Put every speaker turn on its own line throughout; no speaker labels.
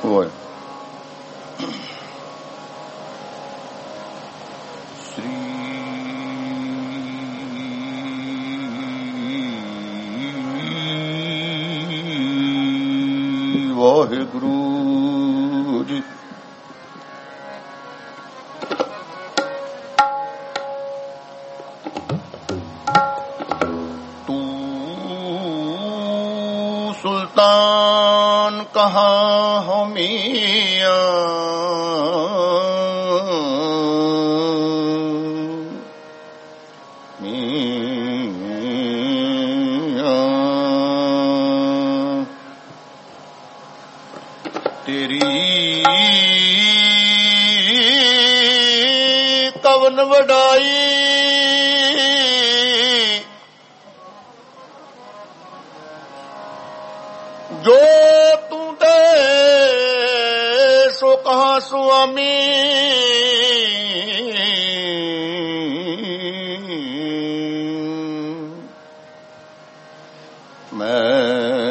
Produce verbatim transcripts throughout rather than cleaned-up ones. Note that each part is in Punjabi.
ਹੋਏ। ਸ੍ਰੀ ਵਾਹਿਗੁਰੂ ਜੀ। सुल्तान कहाँ हो मियां, मियां तेरी कवन वडाई, जो तू दे सो कहाँ स्वामी, मैं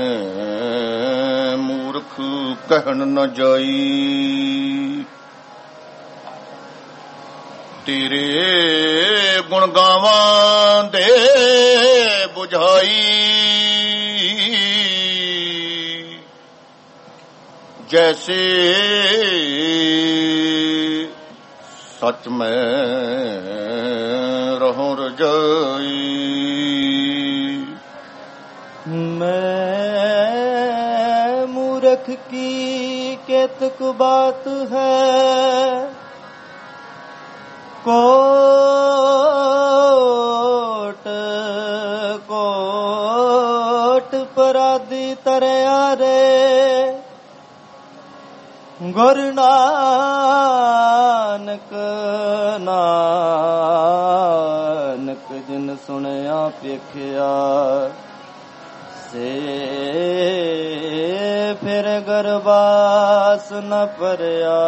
मूर्ख कहन न जाई, तेरे गुण गावां दे बुझाई, जैसे सच में रहूं रजाई।
मैं मूर्ख की केतक बात है, कोट कोट पराधी तरया रे, गुरु नानक नानक जिन सुनिया पेखिया, से फिर गरबास न परया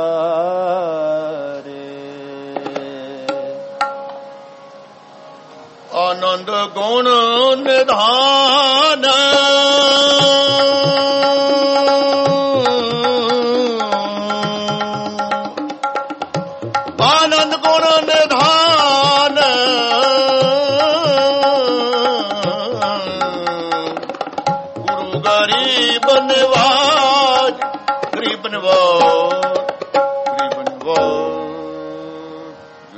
रे।
आनंद गुण निधान, आनंद गुण निधान, गुरु गरीब निवाज, गरीब निवाज, गरीब निवाज।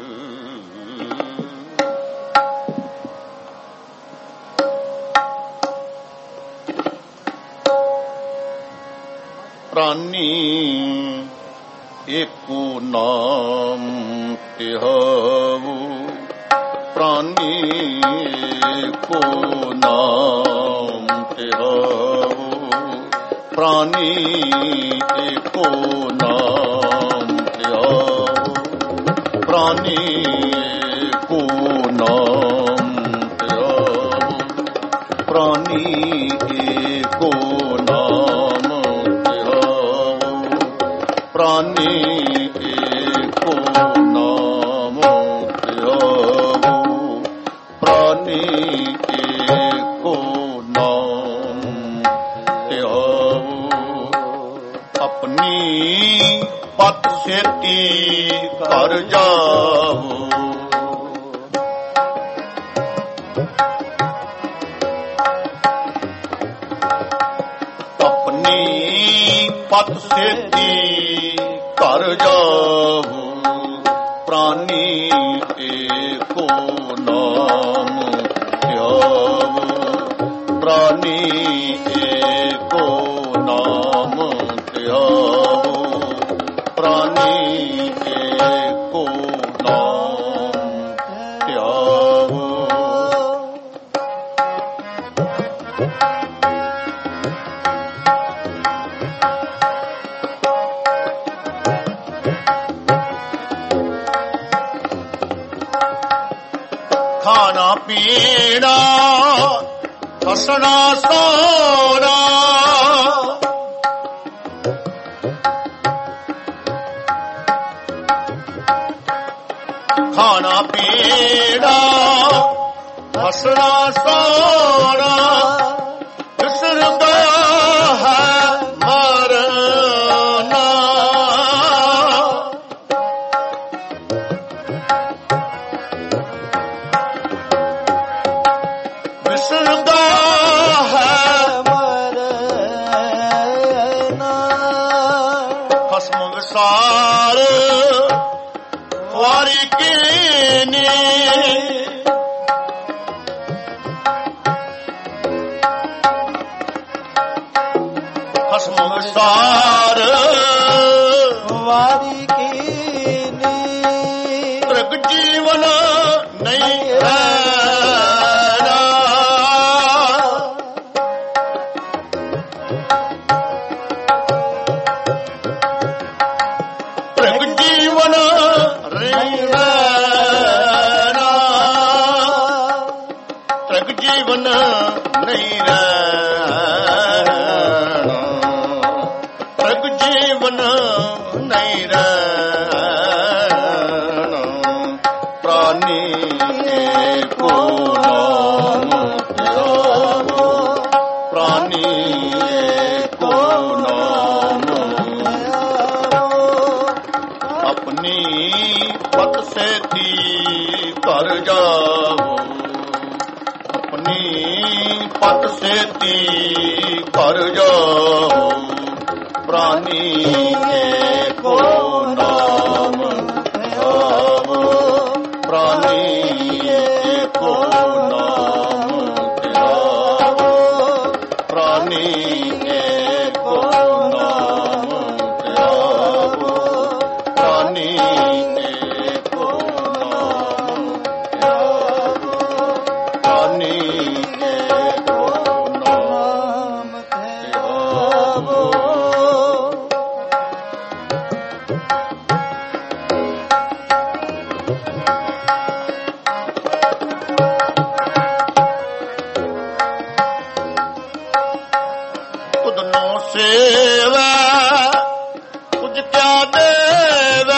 प्राणी एको नाम तिहावो, प्राणी एको नाम तिहावो, प्राणी एको नाम तिहावो, प्राणी एको नाम तिहावो, प्राणी एको नाम तिहावो, प्राणी एको नाम तिहावो, प्राणी एको नाम तिहावो। अपनी पत सेती कर जावो, अपनी पत सेती कर जावो, प्राणी एको नाम तिहावो, प्राणी एको नाम तिहावो, प्राणी एको नाम तिहावो। खाना पीना हंसना सोना, खाना पीना हंसना सोना, बिसर गया है मरना, ਵਾਰ
ਵਾਰੀ ਕੀਨੀ
ਤ੍ਰਿਗ ਜੀਵਨ ਨਹੀਂ ਰਹਿਣਾ ਤ੍ਰਿਗ ਜੀਵਨ ਨਹੀਂ ਰਹਿਣਾ ਤ੍ਰਿਗ ਜੀਵਨ ਨਹੀਂ ਰਹਿਣਾ ਤ੍ਰਿਗ ਜੀਵਨ ਨਹੀਂ ਰਹਿਣਾ ਪ੍ਰਾਨੀ ਏਕੋ ਨਾਮ ਧਿਆਵੋ ਪ੍ਰਾਨੀ ਏਕੋ ਨਾਮ ਆਪਣੀ ਪਤ ਸੇਤੀ ਘਰ ਜਾਵੋ ਆਪਣੀ ਪਤ ਸੇਤੀ ਘਰ ਜਾਓ ਪ੍ਰਾਨੀ ਏਕੋ ਨਾਮ ਧਿਆਵੋ ਪ੍ਰਾਨੀ ਏਕੋ ਨਾਮ ਧਿਆਵੋ ਪ੍ਰਾਨੀ ਏਕੋ ਨਾਮ ਧਿਆਵੋ ਪ੍ਰਾਨੀ ਏਕੋ ਨਾਮ ਧਿਆਵੋ ਪ੍ਰਾਨੀ ਏਕੋ ਨਾਮ ਧਿਆਵੋ ਉਦਨੋਂ ਸੇਵਾ ਕੁਝ ਕਿਆ ਦੇਵਾ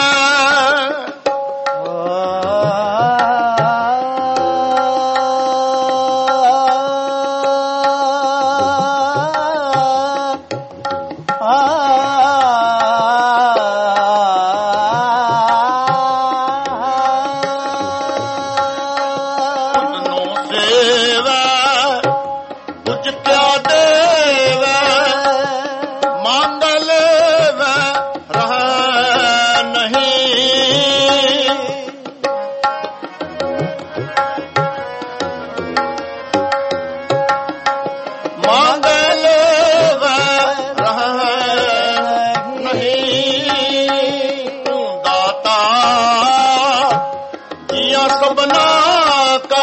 ਉਦਨੋਂ ਸੇਵਾ ਕੁਝ ਕਿਆ ਦੇਵਾ ਮੰਗਲ ਵੈ ਰਹਿ ਨਹੀਂ ਮੰਗਲ ਵੈ ਰਹਿ ਨਹੀਂ ਤੂੰ ਦਾਤਾ ਜੀਆਂ ਸਭਨਾ ਕਾ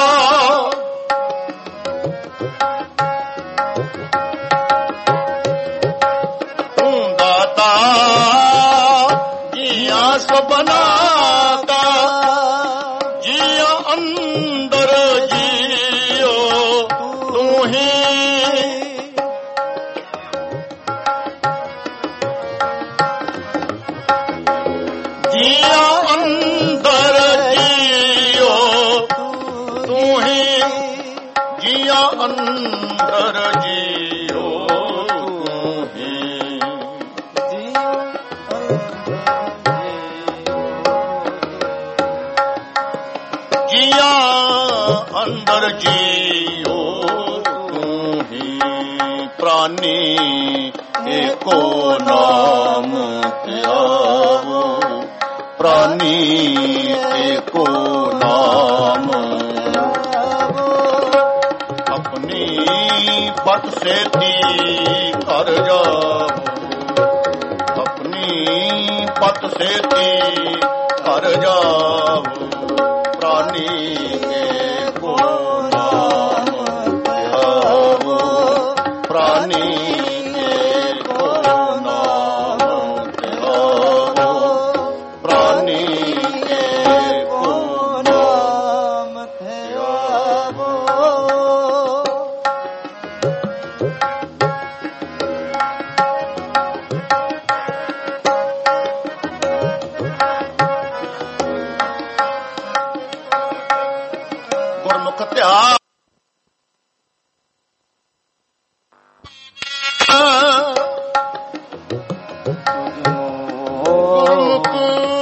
ਤੂੰ ਦਾਤਾ ਜੀਆਂ ਸਭਨਾ ਕਾ ਜੀਆਂ ਅੰਦਰ ਜੀਓ ਤੂੰ ਹੀ ਜੀਆਂ ਅੰਦਰ ਜੀਓ ਤੂੰ ਹੀ ਜੀਆਂ ਅੰਦਰ ਜੀਓ ਤੂੰ ਹੀ ਜੀਆਂ ਅੰਦਰ ਜੀਓ ਤੂੰ ਹੀ ਪ੍ਰਾਨੀ ਏਕੋ ਨਾਮ ਧਿਆਵੋ ਪ੍ਰਾਨੀ ਏਕੋ ਨਾਮ ਆਪਣੀ ਪਤ ਸੇਤੀ ਘਰ ਜਾਵੋ ਆਪਣੀ ਪਤ ਸੇਤੀ ਘਰ ਜਾਵੋ ਪ੍ਰਾਨੀ ਏਕੋ ਨਾਮ ਧਿਆਵੋ ਪ੍ਰਾਨੀ ਏਕੋ ਨਾਮ ਧਿਆਵੋ ਪ੍ਰਾਨੀ ਏਕੋ ਨਾਮ ਧਿਆਵੋ ਗੁਰਮੁਖ ਧਿਆਨ ਗੁਰਮੁਖ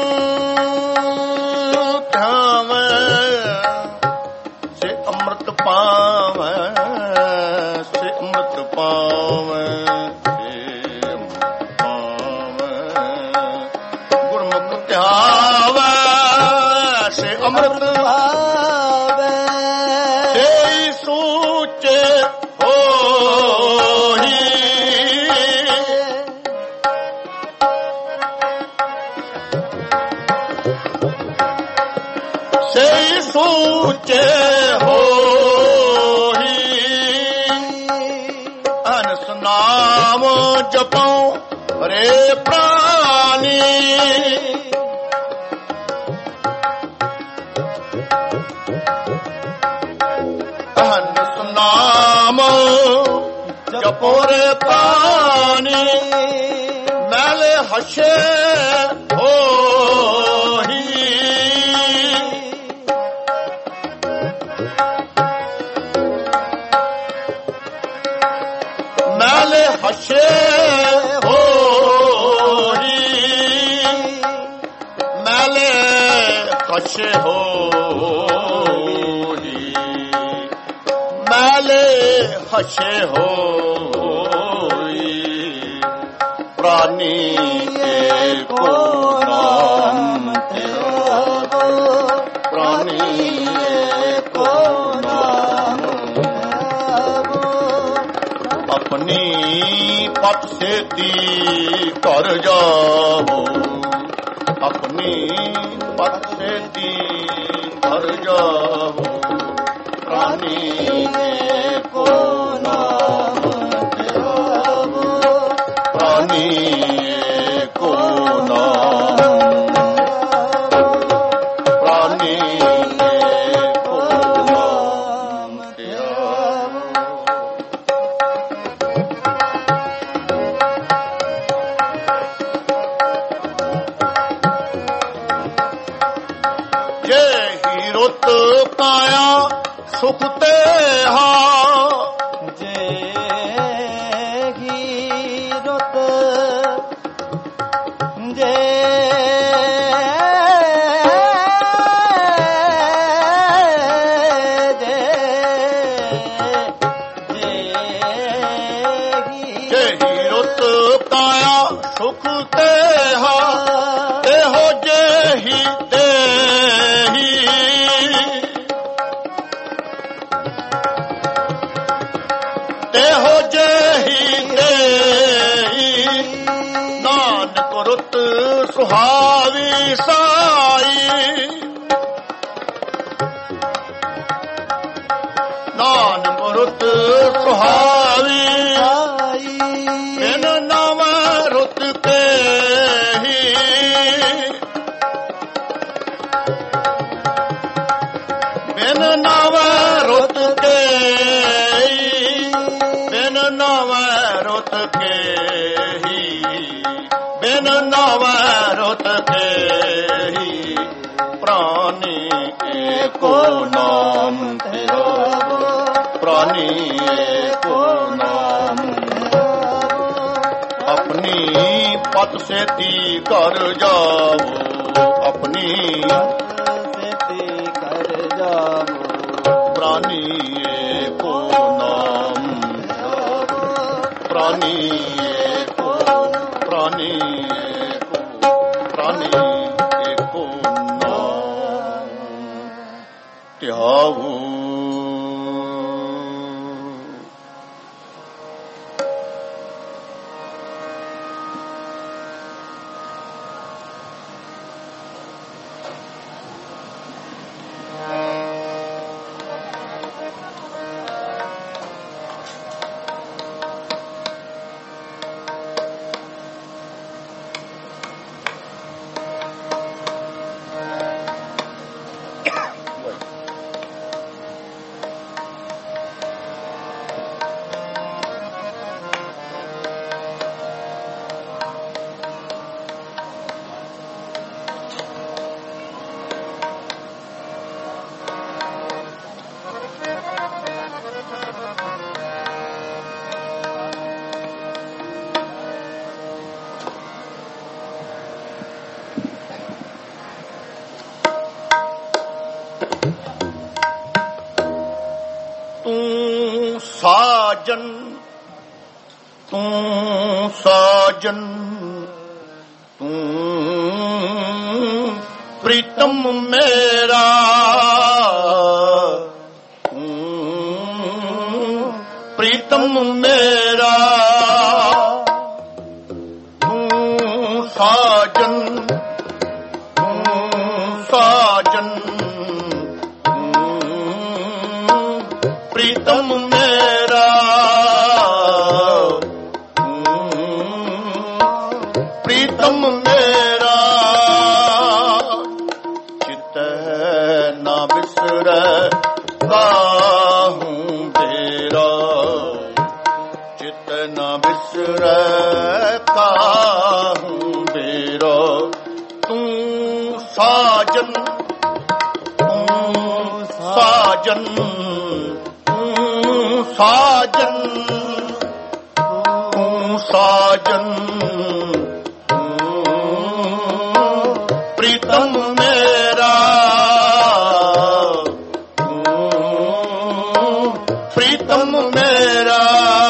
ਧਿਆਵੈ ਸੇ ਅੰਮ੍ਰਿਤ ਪਾਵੈ ਸੇ ਅੰਮ੍ਰਿਤ ਪਾਵੈ ਸੇ ਅੰਮ੍ਰਿਤ ਪਾਵੈ ਗੁਰਮੁਖ ਧਿਆਵੈ ਸੇ ਅੰਮ੍ਰਿਤ
ਪਾਵੈ
ਸੇ ਸੂਚੇ ਹੋਈ ਤੇ ਸੂਚੇ ਹੋਈ ਅਨਸ ਨਾਮ ਜਪਉ ਰੇ ਪ੍ਰਾਨੀ ਅਨਸ ਨਾਮ ਜਪਉ ਰੇ ਪ੍ਰਾਨੀ ਮੈਲੇ ਹਸ਼ੇ ਹੋਈ ਮੈਲੇ ਹਸ਼ੇ ਹੋਈ ਮੈਲੇ ਹਸ਼ੇ ਹੋਈ ਮੈਲੇ ਹਸ਼ੇ ਹੋਈ ਪ੍ਰਾਨੀ ਏਕੋ ਨਾਮ ਤੇਰਾ ਪ੍ਰਾਨੀ ਏਕੋ ਨਾਮ ਆਪਣੀ ਪਤ ਸੇਤੀ ਘਰ ਜਾਵੋ ਆਪਣੀ ਪਤ ਸੇਤੀ ਘਰ ਜਾਵੋ ਪ੍ਰਾਨੀ ਏਕੋ ਨਾਮ ਤੇਰਾ ਪ੍ਰਾਨੀ ਏਕੋ ਨਾਮ ਪ੍ਰਾਨੀ ਏਕੋ ਨਾਮ ਤੇਰਾ ਜੇ ਹੀ ਰੁੱਤ ਪਾਇਆ ਸੁਖ ਤੇ ਹਾ
ਜੇ ਹੀ ਰੁੱਤ ਜੇ
ਜੇ ਹੀ ਰੁੱਤ ਪਾਇਆ ਸੁਖ ਤੇ ਹਾ ਇਹੋ ਜਿਹੀ ਦੇਹੀ ਇਹੋ ਜਿਹੀ ਦੇਹੀ ਨਾਨਕ ਰੁੱਤ ਸੁਹਾਵੀ ਸਾਈ ਨਾਨਕ ਰੁੱਤ ਸੁਹਾਵੀ ਬਿਨ ਨਵ ਰੁੱਤ ਕੇ ਹੀ ਬਿਨ ਨਵ ਰੁੱਤ ਕੇ ਬਿਨ ਨਵ ਰੁੱਤ ਕੇ ਹੀ ਬਿਨ ਨਵ ਰੁੱਤ ਕੇ ਹੀ ਪ੍ਰਾਨੀ ਏਕੋ ਨਾਮ ਤੇਰਾ ਪ੍ਰਾਨੀ ਏਕੋ ਨਾਮ ਆਪਣੀ ਪਤ ਸੇਤੀ ਘਰ ਜਾਵੋ ਆਪਣੀ
ਸੇਤੀ ਕਰ ਜਾਵੋ
ਪ੍ਰਾਨੀ ਏਕੋ ਨਾਮ ਪ੍ਰਾਨੀ ਏਕੋ ਪ੍ਰਾਨੀ ਏਕੋ ਪ੍ਰਾਨੀ ਏਕੋ ਨਾਮ ਧਿਆਵੋ ਸਾਜਨ ਤੂੰ ਸਾਜਨ ਤੂੰ ਪ੍ਰੀਤਮ ਮੇਰਾ ਤੂੰ ਪ੍ਰੀਤਮ ਮੇਰਾ ਤੂੰ ਸਾਜਨ ਤੂੰ ਸਾਜਨ ਸਾਜਨ ਤੂੰ ਸਾਜਨ ਤੂੰ ਸਾਜਨ ਤੂੰ ਸਾਜਨ ਪ੍ਰੀਤਮ ਮੇਰਾ ਪ੍ਰੀਤਮ ਮੇਰਾ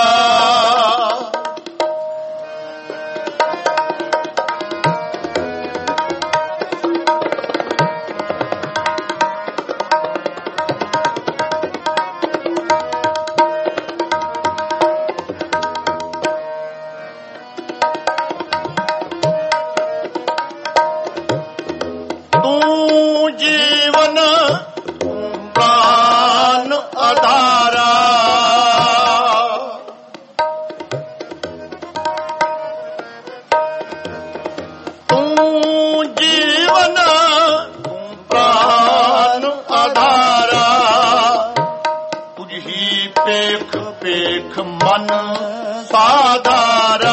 ਤੂੰ ਜੀਵਨ ਪ੍ਰਾਨ ਆਧਾਰਾ ਤੂੰ ਜੀਵਨ ਪ੍ਰਾਨ ਆਧਾਰਾ ਤੁਝ ਹੀ ਪੇਖ ਪੇਖ ਮਨ ਸਾਧਾਰਾ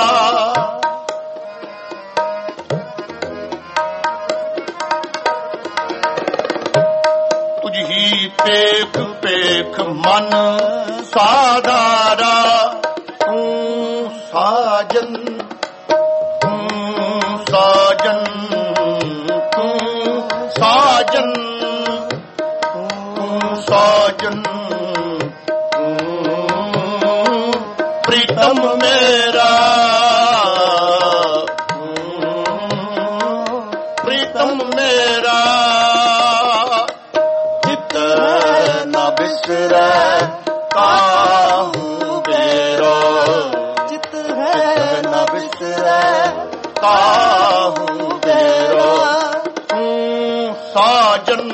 ਪੇਖ ਪੇਖ ਮਨ ਸਾਧਾਰਾ ਤੂੰ ਸਾਜਨ ਤੂੰ ਸਾਜਨ ਤੂੰ ਸਾਜਨ ਤੂੰ ਸਾਜਨ ਪ੍ਰੀਤਮ ਮੇਰਾ ਪ੍ਰੀਤਮ ਮੇਰਾ ਨਾ ਬਿਸਰੈ ਕਾਹੂ ਬੇਰੋ
ਚਿਤ ਹੈ ਨਾ ਬਿਸਰੈ
ਕਾਹੂ ਬੇਰੋ ਤੂੰ ਸਾਜਨ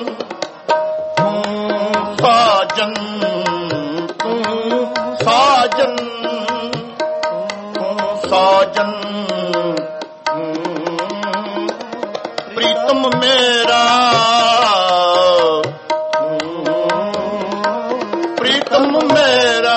ਤੂੰ ਸਾਜਨ ਤੂੰ ਸਾਜਨ ਤੂੰ ਸਾਜਨ ਪ੍ਰੀਤਮ ਮੇਰਾ ਪ੍ਰੀਤਮ ਮੇਰਾ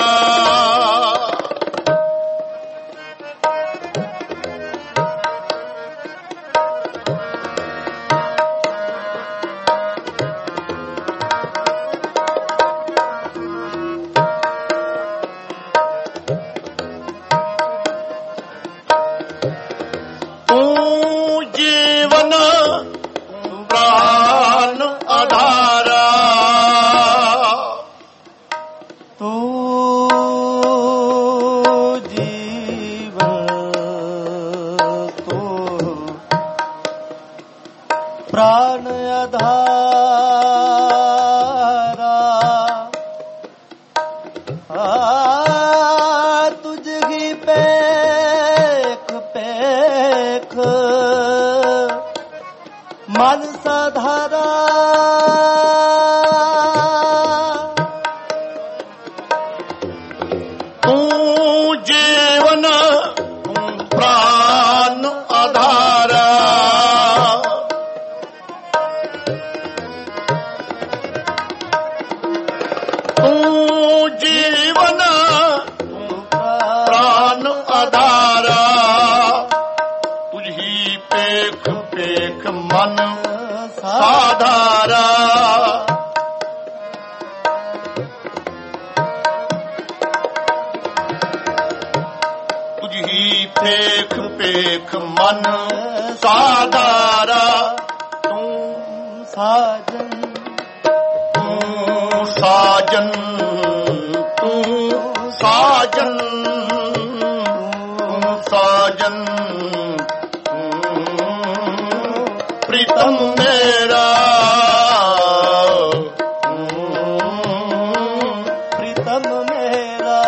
ਤੂੰ ਜੀਵਨ ਪ੍ਰਾਨ ਆਧਾਰਾ
ਤੂੰ ਜੀਵਨ ਤੂੰ ਪ੍ਰਾਨ ਆਧਾਰਾ ਆ ਤੁਝ ਹੀ ਪੇਖ ਪੇਖ ਮਨ ਸਾਧਾਰਾ
ਤੂੰ ਜੀਵਨ ਤੂੰ ਪ੍ਰਾਨ ਆਧਾਰਾ ਤੂੰ ਜੀਵਨ ਤੂੰ ਪ੍ਰਾਨ ਆਧਾਰਾ ਤੁਝ ਹੀ ਪੇਖ ਪੇਖ ਮਨ ਸਾਧਾਰਾ ਪੇਖ ਪੇਖ ਮਨ ਸਾਧਾਰਾ
ਤੂੰ ਸਾਜਨ
ਤੂੰ ਸਾਜਨ ਤੂੰ ਸਾਜਨ ਤੂੰ ਸਾਜਨ ਪ੍ਰੀਤਮ ਮੇਰਾ
ਪ੍ਰੀਤਮ ਮੇਰਾ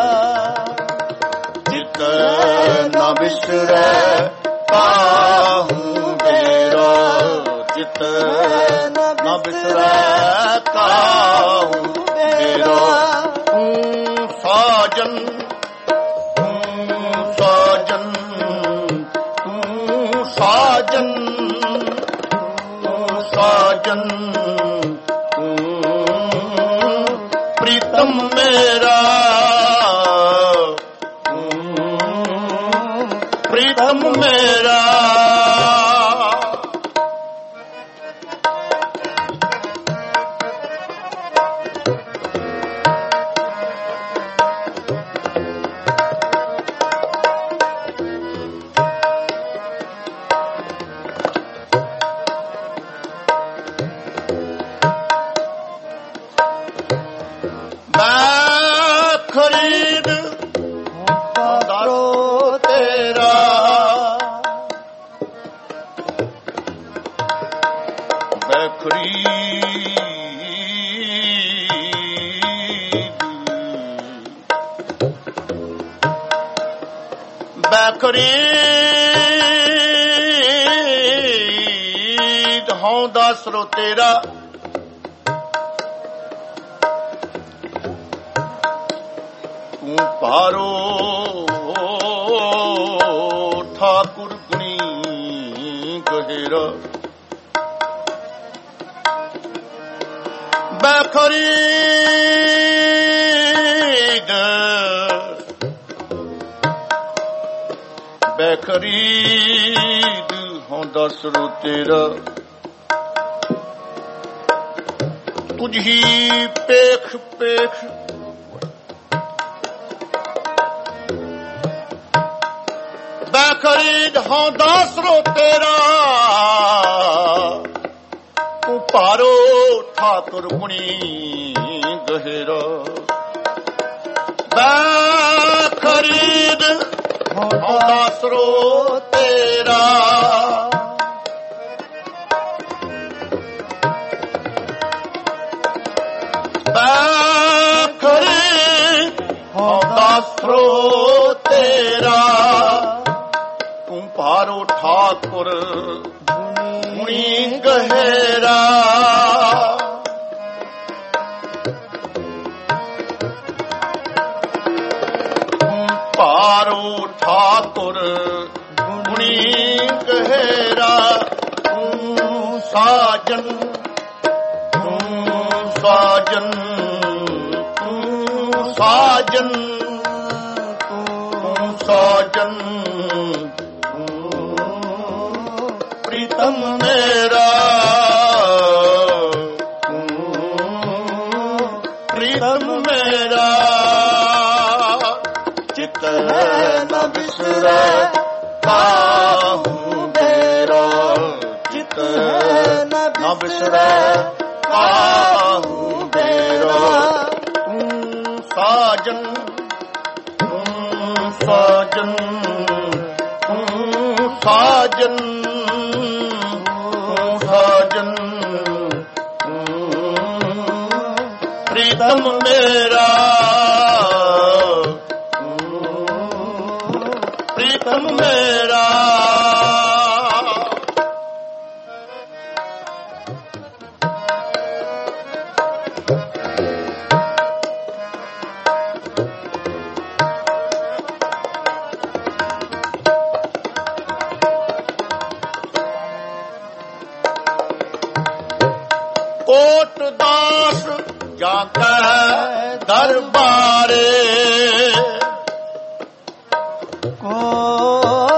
ਚਿਤ ਨਾ ਬਿਸਰੈ ਕਾਹੂ ਬੇਰੋ ਚਿਤ ਨਾ ਬਿਸਰੈ ਕਾਹੂ ਬੇਰੋ ਤੂੰ ਸਾਜਨ ਤੂੰ ਸਾਜਨ ਤੂੰ ਸਾਜਨ ਤੂੰ ਸਾਜਨ ਪ੍ਰੀਤਮ ਮੇਰਾ ਪ੍ਰੀਤਮ ਮੇਰਾ ਬੈਖਰੀ ਬੈਖਰੀ ਹਉ ਦਾ ਸਰੋ ਤੇਰਾ ਤੂੰ ਪਾਰੋ ਠਾਕੁਰ ਗੁਣੀ ਗਹਿਰਾ ਬੈਖਰੀ ਬੈਖਰੀਦ ਹੁੰਦਾ ਸਰੋ ਤੇਰਾ ਤੁਝ ਹੀ ਪੇਖ ਪੇਖ ਬੈਖਰੀਦ ਹੁੰਦਾ ਸਰੋ ਤੇਰਾ ਤੂੰ ਪਾਰੋ ਠਾਕੁਰ ਗੁਣੀ ਗਹਿਰਾ ਬੈਖਰੀਦ ਹੁੰਦਾ ਸਰੋ ਤੇਰਾ ਬੈਖਰੀਦ ਹੁੰਦਾ ਸਰੋ ਤੇਰਾ ਤੂੰ ਪਾਰੋ ਠਾਕੁਰ ਗੁਣੀ ਗਹਿਰਾ ਪਾਰੋ ਠਾਕੁਰ ਗੁਣੀ ਗਹਿਰਾ ਤੂੰ ਸਾਜਨ ਤੂੰ ਸਾਜਨ ਤੂੰ ਸਾਜਨ ਤੂੰ ਸਾਜਨ ਪ੍ਰੀਤਮ ਮੇਰਾ ਪ੍ਰੀਤਮ ਮੇਰਾ ਚਿਤ ਹੈ ਨ ਬਿਸਰੈ ਕਾਹੂ ਮੇਰਾ ਚਿਤ ਹੈ ਨ ਬਿਸਰੈ ਕਾਹੂ ਮੇਰਾ ਤੂੰ ਸਾਜਨ ਤੂੰ ਸਾਜਨ ਤੂੰ ਸਾਜਨ ਤੂੰ ਸਾਜਨ ਪ੍ਰੀਤਮ ਮੇਰਾ ਪ੍ਰੀਤਮ ਮੇਰਾ ਕੋਟ ਦਾਸ ਜਾਕੈ ਦਰਬਾਰੇ
ਕੋਟ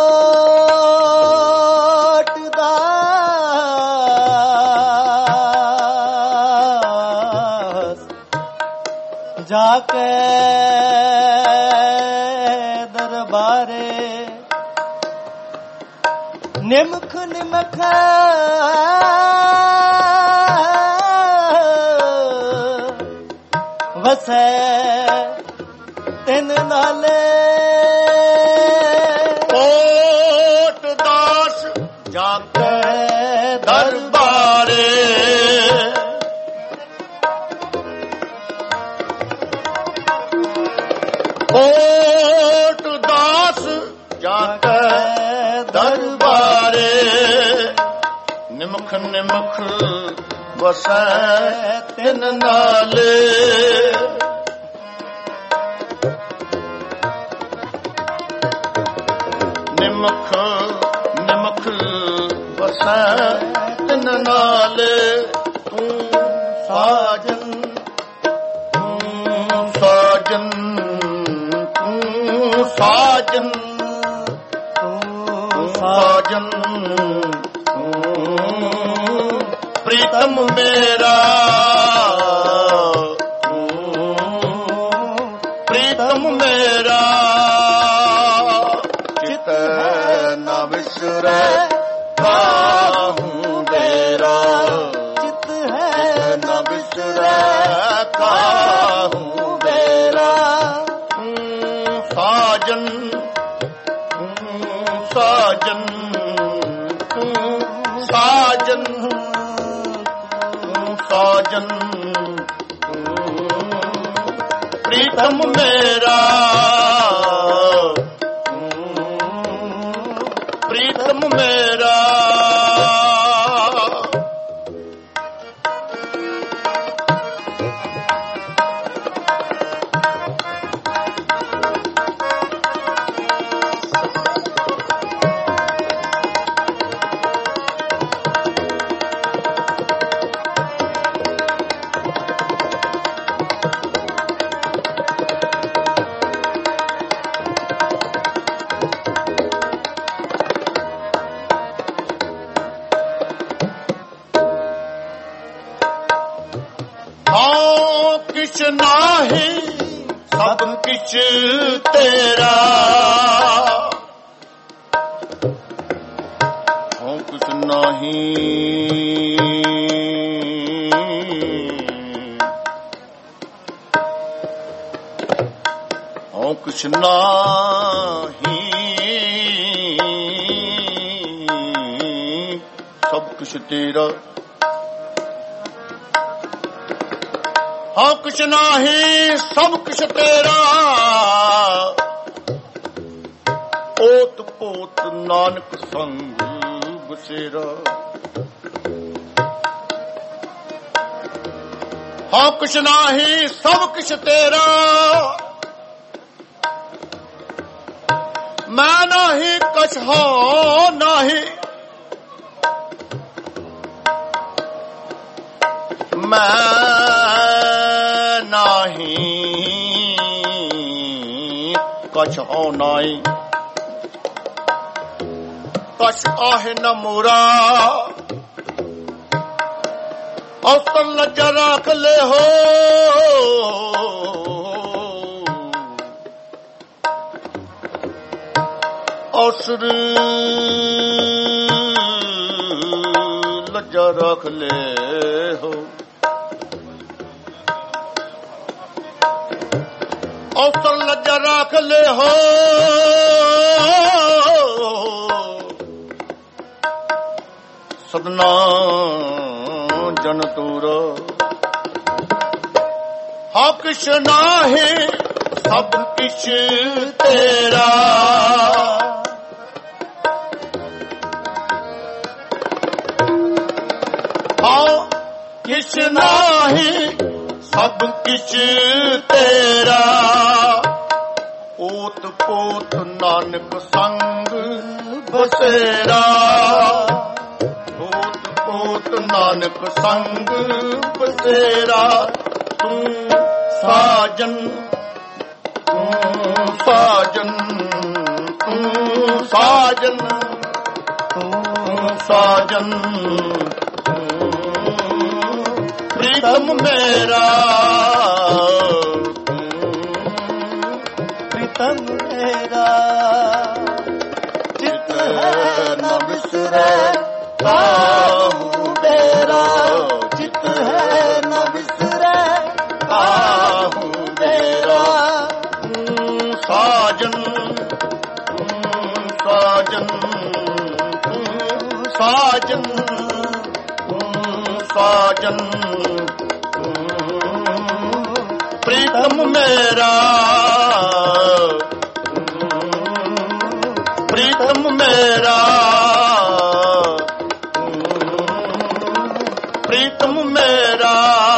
ਦਾਸ ਜਾਕੈ ਦਰਬਾਰੇ ਨਿਮਖ ਨਿਮਖ ਵਸੈ ਤਿਨ ਨਾਲੇ
ਕੋਟ ਦਾਸ ਜਾਕੈ ਦਰਬਾਰੇ ਕੋਟ ਦਾਸ ਜਾਕੈ ਦਰਬਾਰੇ ਨਿਮਖ ਨਿਮਖ ਵਸੈ ਤਿਨ ਨਾਲੇ ਨਿਮਖ ਨਿਮਖ ਵਸੈ ਤਿਨ ਨਾਲੇ ਤੂੰ ਸਾਜਨ ਤੂੰ ਸਾਜਨ ਤੂੰ ਸਾਜਨ ਤੂੰ ਸਾਜਨ ਪ੍ਰੀਤਮ ਮੇਰਾ ਪ੍ਰੀਤਮ ਮੇਰਾ ਚਿਤ ਨ ਬਿਸਰੈ ਕਾਹੂ ਮੇਰਾ
ਚਿਤ ਹੈ
ਨ ਬਿਸਰੈ ਕਾਹੂ ਮੇਰਾ ਤੂੰ ਸਾਜਨ ਤੂੰ ਸਾਜਨ ਤੂੰ ਸਾਜਨ ਸਾਜਨ ਪ੍ਰੀਤਮ ਮੇਰਾ ਪ੍ਰੀਤਮ ਮੇਰਾ किछ नाही सब किछ तेरा हों किछ नाही हों किछ नाही सब किछ तेरा हाँ कुछ नाही सब कुछ तेरा ओत पोत नानक संग बसेरा हाँ कुछ नाही सब कुछ तेरा मैं नाही कछ हो नाही मैं नाही कछ हो नाई कछ आहे न मोरा औसत लज्जा राख ले हो औसर लज्जा राख ले हो औसर लज्जा राख ले हो सदना जन तूर हाँ किछ नाही सब किछ तेरा हाँ किछ नाही सब किछ तेरा ओत पोत नानक संग बसेरा ओत पोत नानक संग बसेरा तू साजन तू साजन तू साजन तू साजन प्रीतम मेरा
प्रीतम मेरा चित है न बिसरे काहू मेरा चित है न बिसरे काहू मेरा
साजन साजन साजन साजन प्रीतम मेरा प्रीतम मेरा प्रीतम मेरा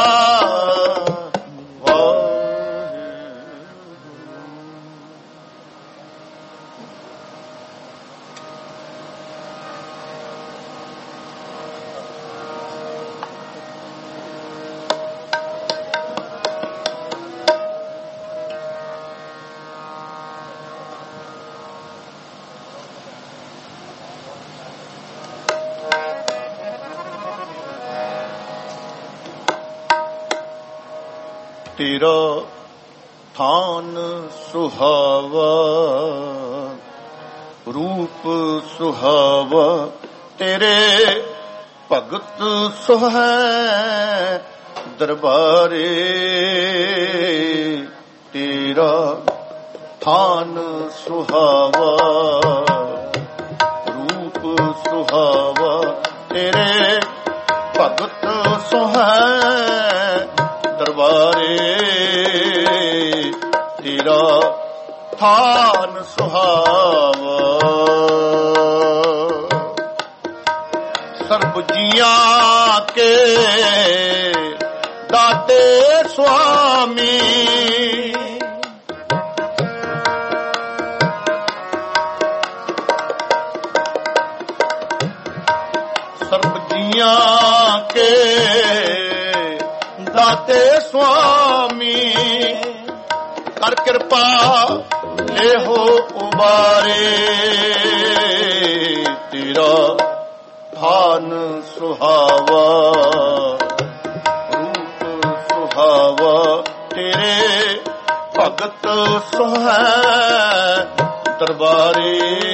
तेरा थान सुहावा रूप सुहावा तेरे भगत सुहै दरबारे तेरा थान सुहावा रूप सुहावा तेरे भगत सुहै ਦਰਬਾਰੇ ਤੇਰਾ ਥਾਨ ਸੁਹਾਵਾ। ਸਰਬ ਜੀਆਂ ਕੇ ਦਾਤੇ ਸੁਆਮੀ ਸਰਬ ਜੀਆਂ ਕੇ ਦਾਤੇ ਸੁਆਮੀ ਕਰ ਕਿਰਪਾ ਲੇਹੋ ਉਬਾਰੇ ਤੇਰਾ ਥਾਨ ਸੁਹਾਵਾ ਰੂਪ ਸੁਹਾਵਾ ਤੇਰੇ ਭਗਤ ਸੁਹੈ ਦਰਬਾਰੇ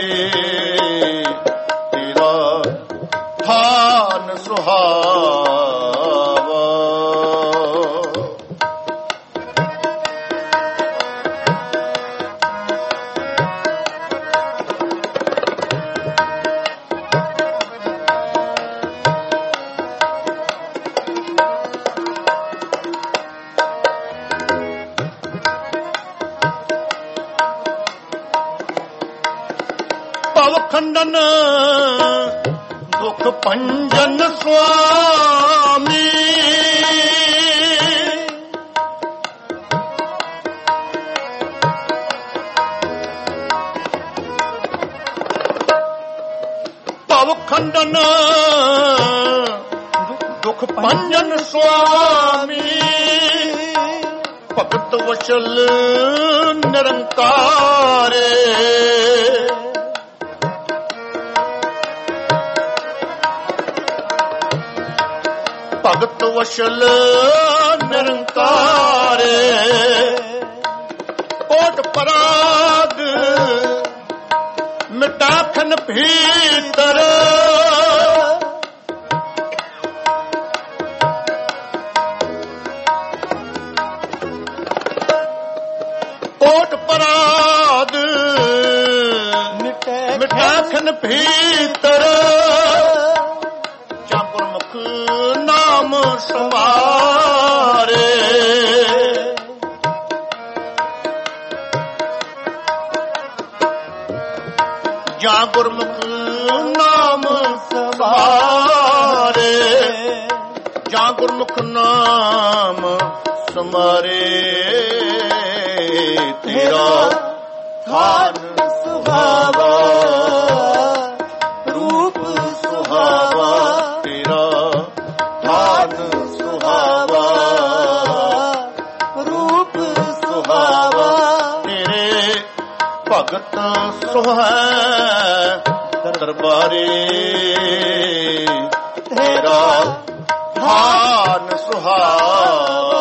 ਤੇਰਾ ਥਾਨ ਸੁਹਾਵਾ। ਖੰਡਨ ਦੁਖ ਭੰਜਨ ਸੁਆਮੀ ਭਵ ਖੰਡਨ ਦੁਖ ਭੰਜਨ ਸੁਆਮੀ ਭਗਤ ਵਸ਼ਲ ਨਿਰੰਕਾਰੇ ਭਗਤ ਵਸ਼ਲ ਨਿਰੰਕਾਰੇ ਕੋਟ ਪਰਾਗ ਮਿਟਾਖਨ ਭੀਤਰ ਕੋਟ ਪਰਾਗ ਮਿਟਾਖਨ ਭੀਤਰ ਨਾਮ ਸਮਾਰੇ ਜਾਂ ਗੁਰਮੁਖ ਨਾਮ ਸਮਾਰੇ ਜਾਂ ਗੁਰਮੁਖ ਨਾਮ ਸਮਾਰੇ ਤੇਰਾ ਥਾਨ ਸੁਹਾਵਾ ਰੂਪ ਸੁਹਾਵਾ ਤੇਰਾ ਥਾਨ ਸੁਹਾਵਾ ਰੂਪ ਸੁਹਾਵਾ ਤੇਰੇ ਭਗਤ ਸੁਹੈ ਦਰਬਾਰੇ ਤੇਰਾ ਥਾਨ ਸੁਹਾਵਾ।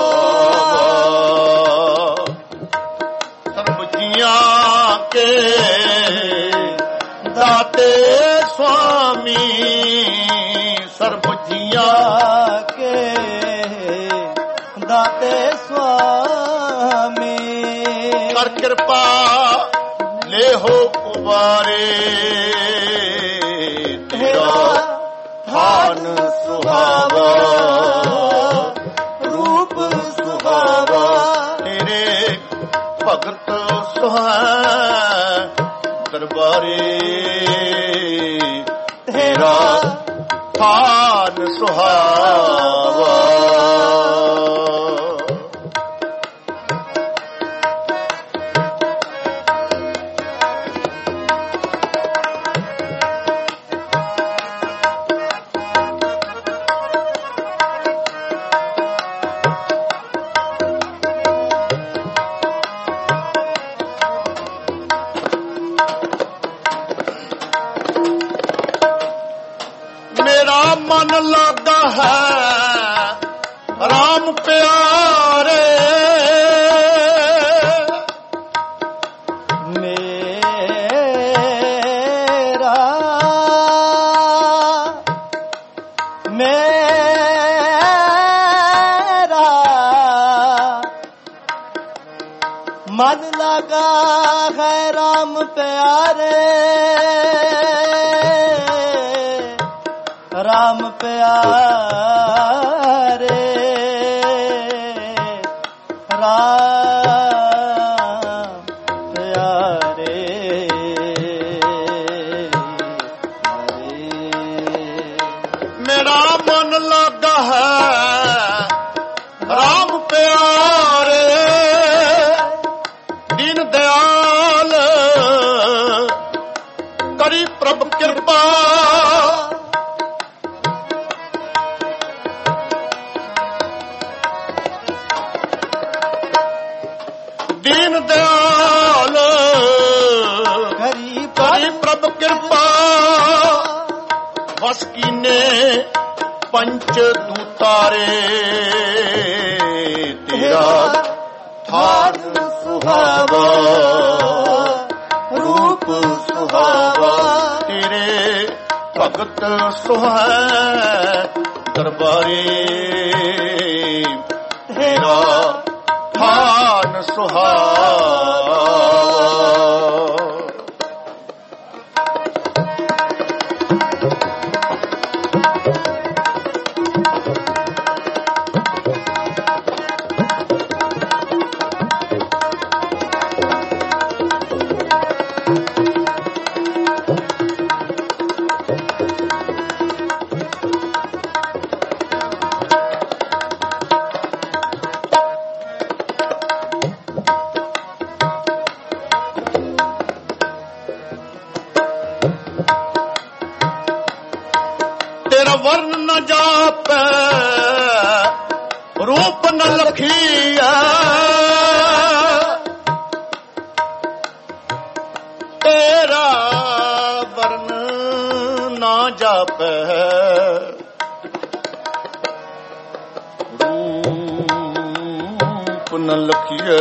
ਸਰਬ ਜੀਆਂ ਕੇ ਦਾਤੇ ਸੁਆਮੀ ਸਰਬ ਜੀਆਂ ਕੇ ਦਾਤੇ ਸੁਆਮੀ ਕਰ ਕਿਰਪਾ ਲੇਹੋ ਉਬਾਰੇ ਤੇਰਾ ਥਾਨ ਸੁਹਾਵਾ ਰੂਪ ਸੁਹਾਵਾ ਤੇਰੇ ਭਗਤ ਸੁਹੈ ਦਰਬਾਰੇ ਤੇਰਾ ਥਾਨ ਸੁਹਾਵਾ। ਮਨ ਲਾਗਾ ਹੈ ਰਾਮ ਪਿਆਰੇ ਮੇਰਾ ਮੇਰਾ ਮਨ ਲਾਗਾ ਹੈ ਰਾਮ ਪਿਆਰੇ ਰਾਮ ਪਿਆਰੇ ਮਨ ਲਾਗਾ ਹੈ ਰਾਮ ਪਿਆਰੇ ਦੀਨ ਦਿਆਲ ਕਰੀ ਪ੍ਰਭ ਕਿਰਪਾ ਦੀਨ ਦਿਆਲ
ਕਰੀ
ਕਰੀ ਪ੍ਰਭ ਕਿਰਪਾ ਵਸ ਕੀਨੇ ਪੰਚ ਦੂਤਾਰੇ ਤੇਰਾ
ਠਾਠ ਸੁਹਾਵਾ ਰੂਪ ਸੁਹਾਵਾ
ਤੇਰੇ ਭਗਤ ਸੁਹੈ ਦਰਬਾਰੇ ਤੇਰਾ ਠਾਨ ਸੁਹਾਵਾ ਵਰਨ ਨ ਜਾਪੈ ਰੂਪ ਨ ਲਖੀਐ ਤੇਰਾ ਵਰਨ ਨ ਜਾਪੈ ਰੂਪ ਨ ਲਖੀਐ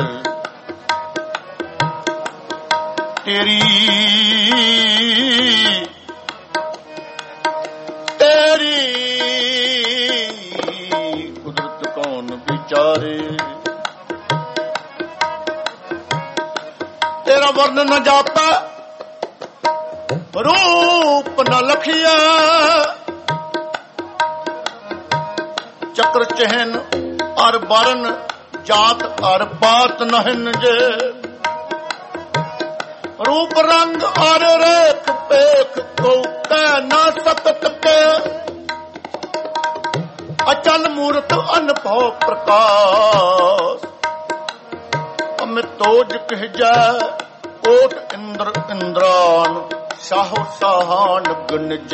ਤੇਰੀ ਕੁਦਰਤ ਕੌਣ ਵਿਚਾਰੇ ਤੇਰਾ ਵਰਨ ਨ ਜਾਪੈ ਰੂਪ ਨ ਲਖੀਐ ਚੱਕਰ ਚਹਿਨ ਅਰ ਬਰਨ ਜਾਤ ਅਰ ਪਾਤ ਨਹਿਨ ਜੇ ਰੂਪ ਰੰਗ ਅਰ ਰੇਖ ਪੇਖ ਕੋ ਕਹਿ ਨਾ ਸਕਤ ਕੇ ਅਚਲ ਮੂਰਤ ਅਨਭਉ ਪ੍ਰਕਾਸ਼ ਅਮਿਤੋਜ ਕਹਿਜੈ ਕੋਟ ਇੰਦਰ ਇੰਦਰਾਨ ਸਾਹੋ ਸਾਹਾਨ ਗਨਜ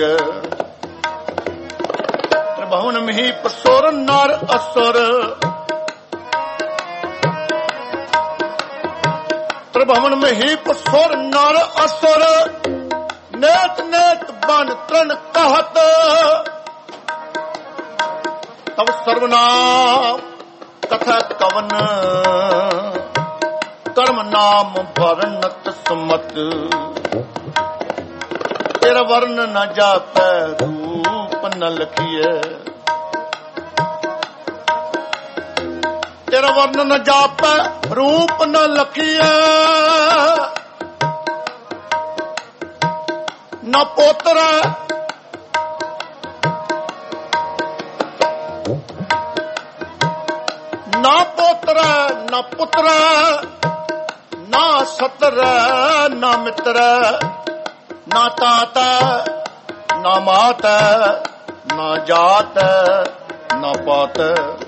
ਤ੍ਰਿਭੁਵਨ ਮਹੀ ਪਸੁਰ ਨਰ ਅਸੁਰ ਤ੍ਰਿਭੁਵਨ ਮਹੀ ਪਸੁਰ ਨਰ ਅਸੁਰ ਨੇਤ ਨੇਤ ਬਨ ਤ੍ਰਨ ਕਹਤ ਤਵ ਸਰਵਨਾਮ ਕਥਾ ਕਵਨ ਕਰਮ ਨਾਮ ਵਰਨਤ ਸੁਮਤ ਤੇਰਾ ਵਰਨ ਨ ਜਾਪੈ ਰੂਪ ਨ ਲਖੀਐ ਤੇਰਾ ਵਰਨ ਨ ਜਾਪੈ ਰੂਪ ਨ ਲਖੀਐ ਨ ਪੋਤਰ ਨਾ ਪੋਤਰ ਨਾ ਪੁੱਤਰ ਨਾ ਸਤਰ ਨਾ ਮਿੱਤਰ ਨਾ ਤਾਤ ਨਾ ਮਾਤ ਨਾ ਜਾਤ ਨਾ ਪਾਤ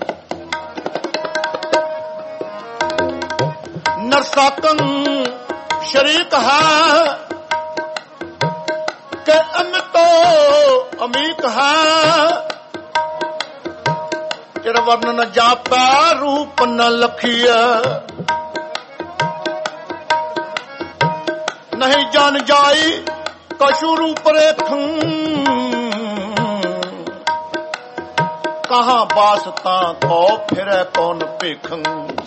ਨਰਸਾਕੰ ਸ਼ਰੀਕ ਹੈ ਕਿ ਅਮਿਤੋ ਅਮੀਕ ਹੈ ਤੇਰਾ ਵਰਨ ਨ ਜਾਪੈ ਰੂਪ ਨ ਲਖੀਐ ਨਹੀਂ ਜਾਣ ਜਾਈ ਕਛੂ ਰੂਪ ਰੇਖੰ ਕਹਾਂ ਬਾਸ ਤਾਂ ਕੋ ਫਿਰੈ ਕੌਣ ਭੇਖੰ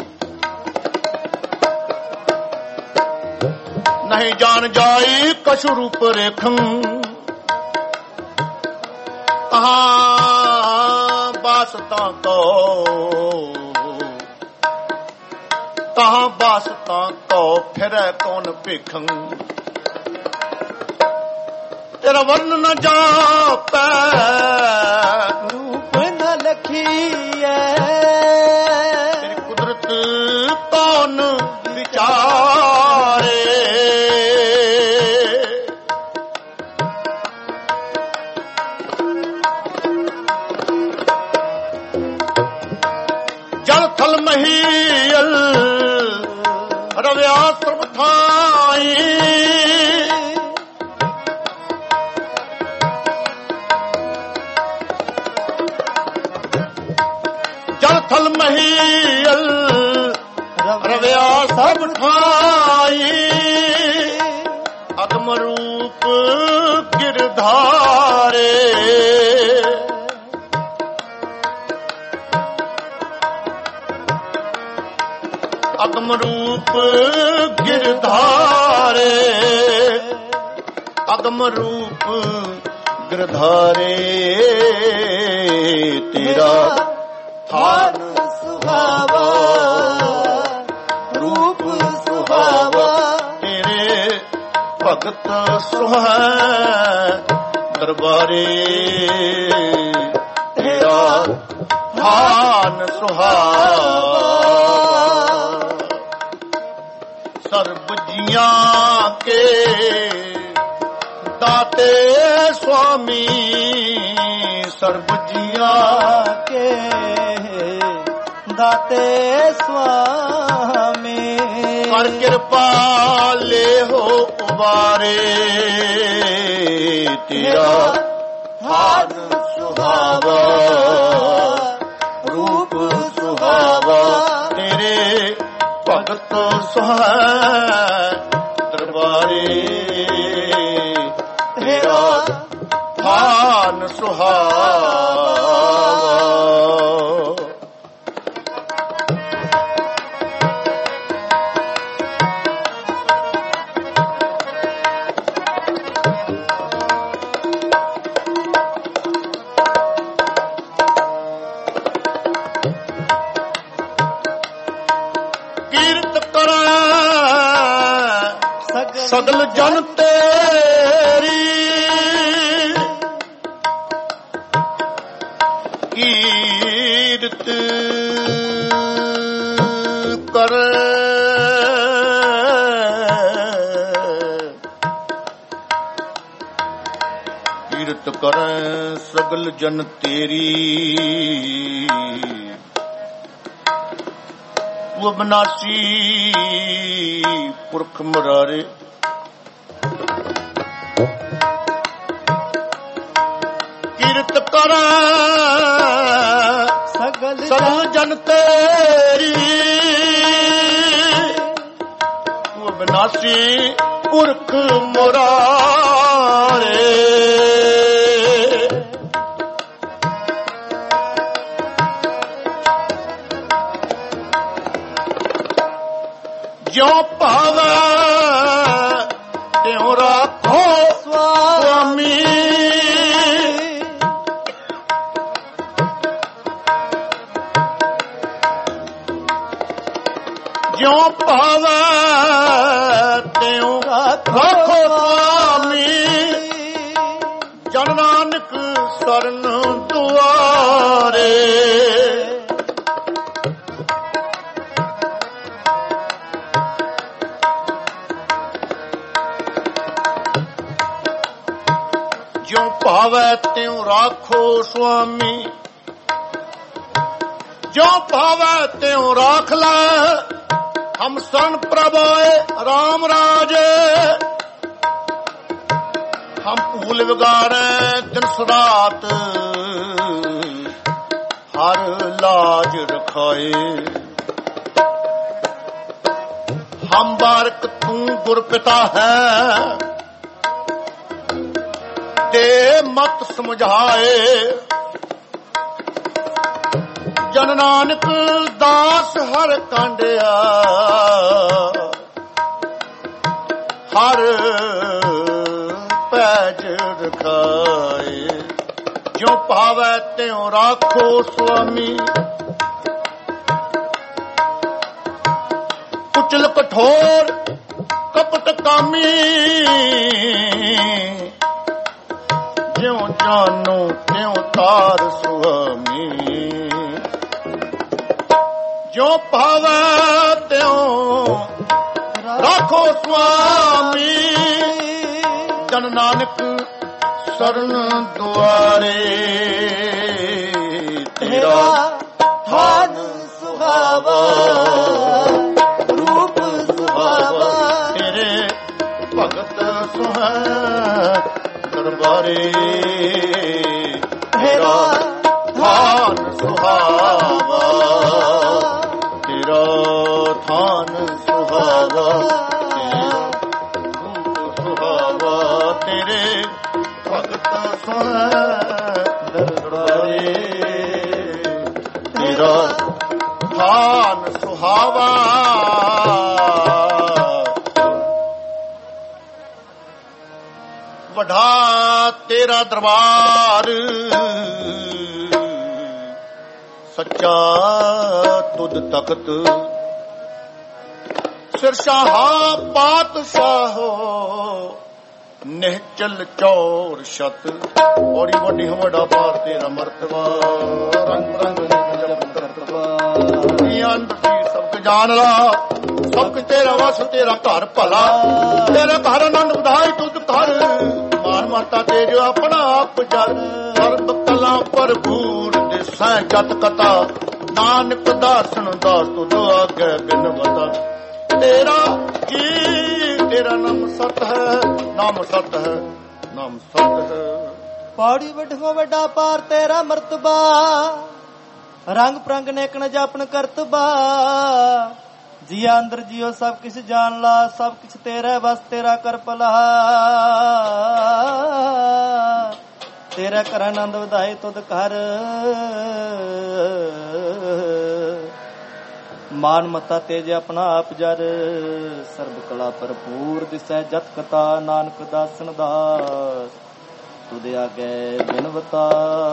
ਨਹੀਂ ਜਾਣ ਜਾਈ ਕਛੂ ਰੂਪ ਰੇਖੰ ਕਹਾਂ ਬਾਸ ਤਾਂ ਕੋ ਕਹਾਂ ਬਾਸ ਤਾਂ ਕੋ ਫਿਰੈ ਕੌਣ ਭੇਖੰ ਤੇਰਾ ਵਰਨ ਨ ਜਾਪੈ
ਰੂਪ ਨ ਲਖੀਐ
ਤੇਰੀ ਕੁਦਰਤ ਕੌਣ ਵਿਚਾਰੇ ਠਾਈ ਜਲ ਥਲ ਮਹੀਲ ਰਵਿਆ ਸਭ ਠਾਈ ਅਗਮ ਰੂਪ ਗਿਰਧਾਰੇ ਅਗਮ ਰੂਪ ਗਿਰਧਾਰੇ ਅਗਮ ਰੂਪ ਗਿਰਧਾਰੇ ਤੇਰਾ
ਥਾਨ ਸੁਹਾਵਾ ਰੂਪ ਸੁਹਾਵਾ
ਤੇਰੇ ਭਗਤ ਸੁਹਾਏ ਦਰਬਾਰੇ ਤੇਰਾ ਥਾਨ ਸੁਹਾਵਾ ਸਰਬ ਜੀਆਂ ਕੇ ਦਾਤੇ ਸੁਆਮੀ ਸਰਬ ਜੀਆਂ
ਕੇ ਦਾਤੇ ਸੁਆਮੀ
ਕਰ ਕਿਰਪਾ ਲੈ ਹੋ ਉਬਾਰੇ ਤੇਰਾ
ਥਾਨ ਸੁਹਾਵਾ ਰੂਪ ਸੁਹਾਵਾ
ਤੇਰੇ ਭਗਤ ਸੁਹਾਏ ਦਰਬਾਰੇ ਤੇਰਾ ਥਾਨ ਸੁਹਾਵਾ ਸਗਲ ਜਨ ਤੇਰੀ ਕੀਰਤ ਕਰੇ ਕੀਰਤ ਕਰੇ ਸਗਲ ਜਨ ਤੇਰੀ ਤੂੰ ਅਬਨਾਸੀ ਪੁਰਖ ਮੁਰਾਰੇ ਕੀਰਤ ਕਰ
ਸਗਲ
ਸਗਲ ਜਨ ਤੇਰੀ ਤੂੰ ਅਬਨਾਸੀ ਪੁਰਖ ਮੁਰਾਰੇ ਜਿਉ ਭਾਵੈ ਤਿਉ ਰਾਖੋ ਸੁਆਮੀ ਜਿਉ ਭਾਵੈ ਤਿਉ ਰਾਖੋ ਸੁਆਮੀ ਜਨ ਨਾਨਕ ਸਰਨ ਦੁਆਰੇ ਜਿਉ ਭਾਵੈ ਤਿਉ ਰਾਖੋ ਸੁਆਮੀ ਜਿਉ ਭਾਵੈ ਤਿਉ ਰਾਖ ਲੈ ਹਮ ਸਰਨ ਪ੍ਰਭਾਏ ਰਾਮ ਰਾਜੇ ਹਮ ਭੂਲ ਵਿਗਾੜੈ ਦਿਨ ਸਰਾਤ ਹਰ ਲਾਜ ਰਖਾਏ ਹਮ ਬਾਰਕ ਤੂੰ ਗੁਰ ਪਿਤਾ ਹੈ ਤੇ ਮਤ ਸਮਝਾਏ ਜਨ ਨਾਨਕ ਦਾਸ ਹਰ ਕਾਂਡਿਆ ਹਰ ਪੈਜ ਰਖਾਏ ਜਿਉ ਭਾਵੈ ਤਿਉ ਰਾਖੋ ਸੁਆਮੀ ਕੁਚਲ ਕਠੋਰ ਕਪਟ ਕਾਮੀ ਜਿਉ ਜਾਨੋ ਤਿਉ ਤਾਰ ਸੁਆਮੀ ਜਿਉ ਭਾਵੈ ਤਿਉ ਰਾਖੋ ਸੁਆਮੀ ਜਨ ਨਾਨਕ ਸਰਨ ਦੁਆਰੇ ਤੇਰਾ
ਥਾਨ ਸੁਹਾਵਾ ਰੂਪ ਸੁਹਾਵਾ
ਤੇਰੇ ਦਰਬਾਰੇ ਤੇਰਾ ਥਾਨ ਸੁਹਾਵਾ, ਤੇਰਾ ਥਾਨ ਸੁਹਾਵਾ, ਸੁਹਾਵਾ ਤੇਰੇ ਭਗਤ ਸੁਣੈ ਦਰਬਾਰੇ ਤੇਰਾ ਥਾਨ ਸੁਹਾਵਾ। ਵਡਾ ਤੇਰਾ ਦਰਬਾਰ ਸੱਚਾ ਤੁਧ ਤਖਤ, ਸਿਰਸ਼ਾਹਾ ਪਾਤਸ਼ਾਹੋ ਨਿਹਚਲ ਚੌਰ ਛਤ। ਬੜੀ ਵੱਡੀ ਵੱਡਾ ਪਾਰ ਤੇਰਾ ਮਰਤਬਾ, ਰੰਗ ਰੰਗ ਕਰਤਬਾ ਅੰਦਰ ਸਭ ਜਾਣ ਲਾ, ਸਭ ਤੇਰਾ ਵਸ ਤੇਰਾ ਘਰ ਭਲਾ, ਤੇਰਾ ਘਰ ਆਨੰਦ ਵਧਾਈ ਤੁਧ ਘਰ, ਮਾਨ ਮਾਤਾ ਤੇਜ ਆਪਣਾ ਆਪ ਜਲ, ਸਰਬ ਕਲਾ ਭਰਪੂਰ ਦਿਸੈ ਜਤ ਕਥਾ, ਨਾਨਕ ਦਾਸਨ ਦਾਸ ਤੁਧ ਆਗੇ ਬਿਨਵਤਾ। ਤੇਰਾ ਕੀ ਤੇਰਾ ਨਾਮ ਸਤ ਹੈ, ਨਾਮ ਸਤ ਹੈ, ਨਾਮ ਸਤ ਹੈ।
ਪੌੜੀ ਵੱਡੋ ਵੱਡਾ ਪਾਰ ਤੇਰਾ ਮਰਤਬਾ, ਰੰਗ ਪ੍ਰੰਗ ਨੇਕਣ ਜਾਪਨ ਕਰਤਬਾ, ਜੀਆ ਅੰਦਰ ਜੀਓ ਸਭ ਕਿਛ ਜਾਣ ਲਾ, ਸਭ ਕਿਛ ਤੇਰਾ ਬਸ ਤੇਰਾ ਕਰ ਭਲਾ, ਤੇਰਾ ਕਰ ਆਨੰਦ ਵਧਾਏ ਤੁਧ ਘਰ, ਮਾਨ ਮਤਾ ਤੇਜ ਆਪਣਾ ਆਪ ਜਰ, ਸਰਬ ਕਲਾ ਭਰਪੂਰ ਦਿਸੈ ਜਤ ਕਥਾ, ਨਾਨਕ ਦਾਸਨ ਦਾਸ ਤੁਧ ਆਗੇ ਬਿਨਵਤਾ।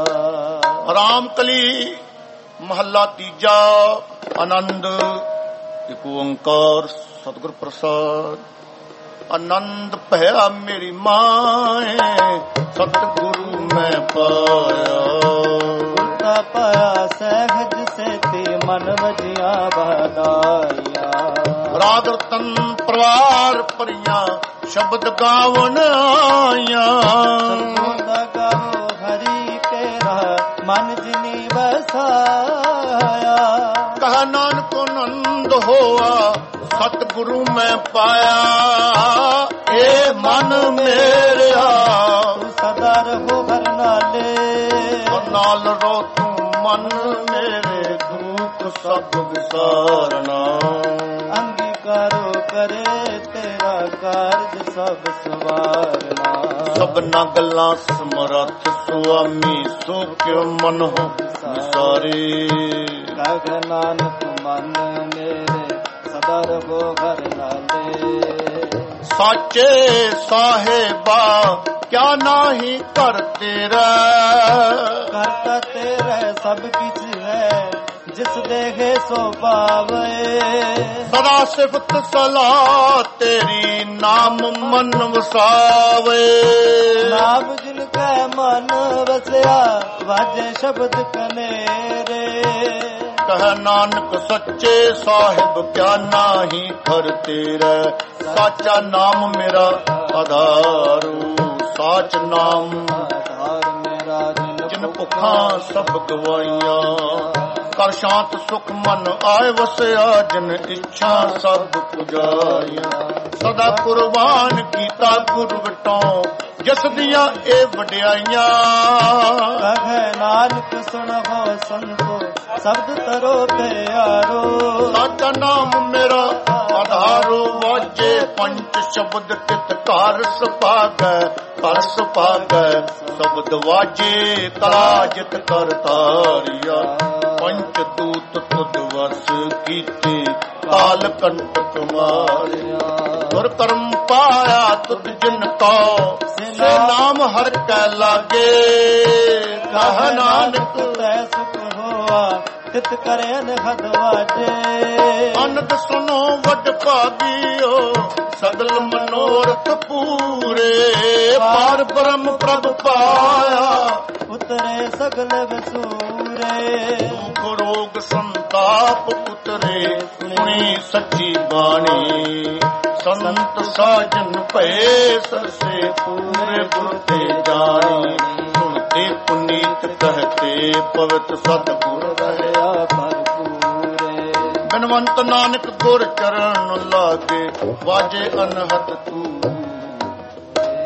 ਰਾਮ ਕਲੀ ਮਹੱਲਾ ਤੀਜਾ। ਆਨੰਦ ਇੱਕ ਓੰਕਾਰ ਸਤਿਗੁਰ ਪ੍ਰਸਾਦ। ਆਨੰਦ ਭਇਆ ਮੇਰੀ ਮਾਏ, ਸਤਿਗੁਰੂ ਮੈਂ ਪਾਇਆ,
ਉਲਟਾ ਪਾਇਆ ਸਹਿਜ ਸੇਤੀ ਮਨ ਵਜਿਆ ਵਧਾਇਆ,
ਰਾਗ ਰਤਨ ਪਰਵਾਰ ਭਰੀਆਂ ਸ਼ਬਦ ਗਾਵਨ ਆਈਆਂ,
ਸਤਿਗੁਰ ਗਾਵੋ ਹਰੀ ਕੇਰਾ ਮਨ ਜਿਨੀ ਵਸਾਇਆ,
ਕਹ ਨਾਨਕ ਆਨੰਦ ਹੋਆ ਸਤਿਗੁਰੂ ਮੈਂ ਪਾਇਆ, ਏ ਮਨ ਮੇਰਿਆ
ਤੂੰ ਸਦਾ ਰਹੋ ਹਰ ਨਾਲੇ,
ਨਾਲ ਰੋ ਤੂੰ ਮਨ ਮੇਰੇ, ਦੁੱਖ ਸਭ ਵਿਸਾਰਨਾ,
ਅੰਗੀਕਾਰੋ ਕਰੇ ਤੇਰਾ ਕਾਰਜ ਸਭ ਸਵਾਰਨਾ,
ਸਭਨਾ ਗੱਲਾਂ ਸਮਰੱਥ ਸੁਆਮੀ, ਸੋ ਕਿਉ ਮਨ ਹੋ ਵਿਸਾਰੇ,
ਕਹ ਨਾਨਕ ਮਨ ਮੇਰੇ ਸਦਾ ਰਹੋ ਹਰ ਨਾਲੇ,
ਸਾਚੇ ਸਾਹਿਬਾ ਕਿਆ ਨਾਹੀ ਕਰ ਤੇਰਾ,
ਕਰਤਾ ਤੇਰਾ ਸਭ ਕਿਛ ਹੈ, ਜਿਸ ਦੇਗੇ ਸੋ ਪਾਵੇ,
ਸਦਾ ਸਿਫਤ ਸਲਾਹ ਤੇਰੀ, ਨਾਮ ਮਨ ਵਸਾਵੇ,
ਨਾਮ ਜਿਨ ਕੈ ਮਨ ਵਸਿਆ, ਵਾਜੇ ਸ਼ਬਦ ਕਨੇਰੇ,
ਕਹ ਨਾਨਕ ਸੱਚੇ ਸਾਹਿਬ ਕਿਆ ਨਾਹੀ ਕਰ ਤੇਰਾ, ਸਾਚਾ ਨਾਮ ਮੇਰਾ ਆਧਾਰੂ, ਸਾਚ ਨਾਮ
ਆਧਾਰ ਮੇਰਾ
ਜਿਨ ਭੁੱਖਾਂ ਸਭ ਗਵਾਈਆਂ, ਕਰ ਸ਼ਾਂਤ ਸੁਖ ਮਨ ਆਏ ਵਸਿਆ, ਜਿਨ ਇੱਛਾ ਸਭ ਪੁਜਾਈਆਂ, ਸਦਾ ਕੁਰਬਾਨ ਕੀਤਾ ਗੁਰ ਵਟੋਂ, ਜਿਸ ਦੀਆਂ ਇਹ ਵਡਿਆਈਆਂ,
ਕਹੇ ਨਾਨਕ ਸੁਣੋ ਸੰਤੋ ਸ਼ਬਦ ਤਰੋ ਪਿਆਰੋ,
ਸਾਚਾ ਨਾਮ ਮੇਰਾ ਆਧਾਰੋ, ਵਾਜੇ ਪੰਚ ਸ਼ਬਦ ਕਿਤ ਘਰ ਸੁਭਾਗੈ, ਘਰ ਸੁਭਾਗੈ ਸ਼ਬਦ ਵਾਜੇ, ਕਲਾ ਜਿਤ ਕਰ ਤਾਰਿਆ, ਪੰਚ ਦੂਤ ਤੁਧ ਵਸ ਕੀਤੇ, ਕਾਲ ਕੰਟਕ ਮਾਰਿਆ, ਗੁਰ ਕਰਮ ਪਾਇਆ ਤੁਧ ਜਿਨ ਕੋ, ਸੇ ਨਾਮ ਹਰ ਕੈ ਲਾਗੇ, ਕਹ ਨਾਨਕ
ਤੈ ਸੁਖ ਹੋਆ, ਤਿਤ ਕਰੇ ਅਨਹਦ ਵਾਜੇ,
ਅਨੰਦ ਸੁਨੋ ਵੱਡ ਭਾਗੀਓ, ਸਗਲ ਮਨੋਰਥ ਪੂਰੇ, ਪਾਰ ਬ੍ਰਹਮ ਪ੍ਰਭ ਪਾਇਆ,
ਉਤਰੇ ਸਗਲ ਵਸੂਰੇ,
ਦੁਖ ਰੋਗ ਸੰਤਾਪ ਉਤਰੇ, ਸੁਣੀ ਸੱਚੀ ਬਾਣੀ, ਸੰਤ ਸਾਜਨ ਭਏ ਸਰਸੇ, ਪੂਰੇ ਗੁਰ ਤੇ ਜਾਣੀ, ਸੁਣਤੇ ਪੁਨੀਤ ਕਹਤੇ, ਪਵਿੱਤ ਸਤਿਗੁਰ
ਰਹਿਆ ਭਰਪੂਰੇ,
ਬਿਨਵੰਤ ਨਾਨਕ ਗੁਰ ਚਰਨ ਲਾਗੇ, ਵਾਜੇ ਅਨਹਦ ਤੂੰ,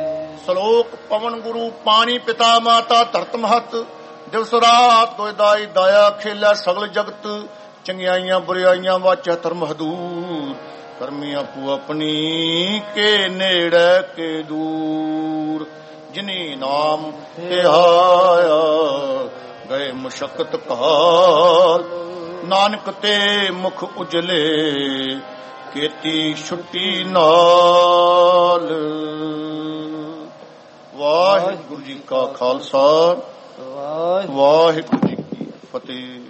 ਸ਼ਲੋਕ ਪਵਨ ਗੁਰੂ ਪਾਣੀ ਪਿਤਾ ਮਾਤਾ ਧਰਤ ਮਹਤ ਦਿਵਸ ਰਾਤ ਦੋਇ ਦਾਈ ਦਾਇਆ ਖੇਲਾ ਸਗਲ ਜਗਤ ਚੰਗਿਆਈਆਂ ਬੁਰਿਆਈਆਂ ਵਾਚਾ ਧਰਮ ਹਦੂਰ ਕਰਮੀ ਆਪੂ ਆਪਣੀ ਕੇ ਨੇੜੇ ਕੇ ਦੂਰ ਜਿਨੀ ਨਾਮ ਧਿਆਇਆ ਗਏ ਮੁਸ਼ਕਤ ਕਾਲ ਨਾਨਕ ਤੇ ਮੁਖ ਉਜਲੇ ਕੀਤੀ ਛੁੱਟੀ ਨਾਲ। ਵਾਹਿਗੁਰੂ ਜੀ ਕਾ ਖਾਲਸਾ ਵਾਹਿਗੁਰੂ ਜੀ ਕੀ ਫਤਿਹ।